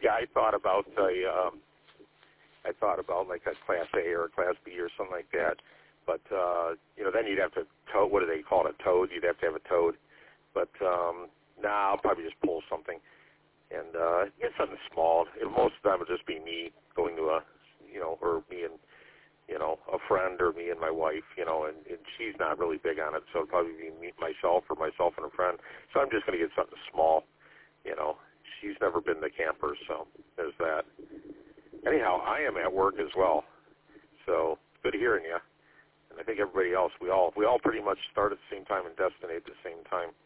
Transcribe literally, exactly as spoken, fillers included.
yeah, I thought about a, um, I thought about like a Class A or a Class B or something like that. But uh, you know, then you'd have to tow. What do they call it? A toad. You'd have to have a toad. But um, nah, I'll probably just pull something and uh, get something small. It, most of the time, it'll just be me going to a, you know, or me and you know a friend or me and my wife. You know, and, and she's not really big on it, so it'll probably be me, myself or myself and a friend. So I'm just going to get something small. You know, she's never been to campers, so there's that. Anyhow, I am at work as well, so good hearing you. And I think everybody else, we all we all pretty much start at the same time and destinate at the same time.